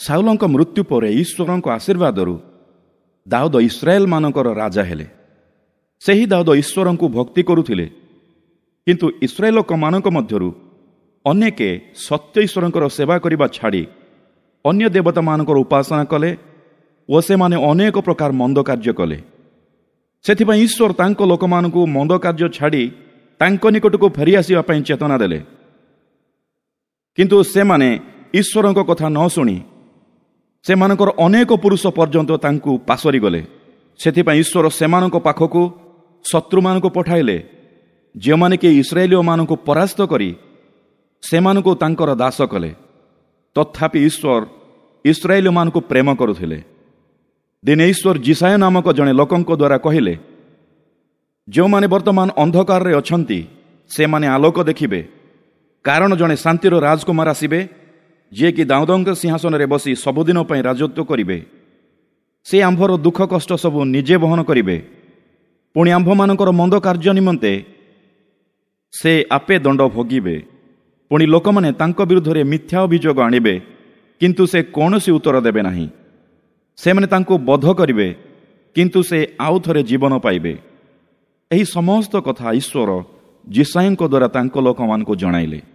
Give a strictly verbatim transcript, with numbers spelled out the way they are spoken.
ସାଉଲଙ୍କ ମୃତ୍ୟୁ ପରେ ଈଶ୍ୱରଙ୍କ ଆଶୀର୍ବାଦରୁ ଦାଉଦ ଇସ୍ରାଏଲ ମାନଙ୍କର ରାଜା ହେଲେ। ସେହି ଦାଉଦ ଈଶ୍ୱରଙ୍କୁ ଭକ୍ତି କରୁଥିଲେ, କିନ୍ତୁ ଇସ୍ରାଏଲ ଲୋକମାନଙ୍କ ମଧ୍ୟରୁ ଅନେକ ସତ୍ୟ ଈଶ୍ୱରଙ୍କର ସେବା କରିବା ଛାଡ଼ି ଅନ୍ୟ ଦେବତାମାନଙ୍କର ଉପାସନା କଲେ ଓ ସେମାନେ ଅନେକ ପ୍ରକାର ମନ୍ଦ କାର୍ଯ୍ୟ କଲେ। ସେଥିପାଇଁ ଈଶ୍ୱର ତାଙ୍କ ଲୋକମାନଙ୍କୁ ମନ୍ଦ କାର୍ଯ୍ୟ ଛାଡ଼ି ତାଙ୍କ ନିକଟକୁ ଫେରିଆସିବା ପାଇଁ ଚେତନା ଦେଲେ। କିନ୍ତୁ ସେମାନେ ଈଶ୍ୱରଙ୍କ କଥା ନ ଶୁଣି ସେମାନଙ୍କର ଅନେକ ପୁରୁଷ ପର୍ଯ୍ୟନ୍ତ ତାଙ୍କୁ ପାଶୋରି ଗଲେ। ସେଥିପାଇଁ ଈଶ୍ୱର ସେମାନଙ୍କ ପାଖକୁ ଶତ୍ରୁମାନଙ୍କୁ ପଠାଇଲେ, ଯେଉଁମାନେ କି ଇସ୍ରାଏଲୀୟମାନଙ୍କୁ ପରାସ୍ତ କରି ସେମାନଙ୍କୁ ତାଙ୍କର ଦାସ କଲେ। ତଥାପି ଈଶ୍ୱର ଇସ୍ରାଏଲୀୟମାନଙ୍କୁ ପ୍ରେମ କରୁଥିଲେ। ଦିନେ ଈଶ୍ୱର ଜିସାୟ ନାମକ ଜଣେ ଲୋକଙ୍କ ଦ୍ୱାରା କହିଲେ, ଯେଉଁମାନେ ବର୍ତ୍ତମାନ ଅନ୍ଧକାରରେ ଅଛନ୍ତି ସେମାନେ ଆଲୋକ ଦେଖିବେ, କାରଣ ଜଣେ ଶାନ୍ତିର ରାଜକୁମାର ଆସିବେ, ଯିଏକି ଦାଉଦଙ୍କ ସିଂହାସନରେ ବସି ସବୁଦିନ ପାଇଁ ରାଜତ୍ୱ କରିବେ। ସେ ଆମ୍ଭର ଦୁଃଖ କଷ୍ଟ ସବୁ ନିଜେ ବହନ କରିବେ। ପୁଣି ଆମ୍ଭମାନଙ୍କର ମନ୍ଦ କାର୍ଯ୍ୟ ନିମନ୍ତେ ସେ ଆପେ ଦଣ୍ଡ ଭୋଗିବେ। ପୁଣି ଲୋକମାନେ ତାଙ୍କ ବିରୁଦ୍ଧରେ ମିଥ୍ୟା ଅଭିଯୋଗ ଆଣିବେ, କିନ୍ତୁ ସେ କୌଣସି ଉତ୍ତର ଦେବେ ନାହିଁ। ସେମାନେ ତାଙ୍କୁ ବଧ କରିବେ, କିନ୍ତୁ ସେ ଆଉ ଥରେ ଜୀବନ ପାଇବେ। ଏହି ସମସ୍ତ କଥା ଈଶ୍ୱର ଜିସାୟଙ୍କ ଦ୍ୱାରା ତାଙ୍କ ଲୋକମାନଙ୍କୁ ଜଣାଇଲେ।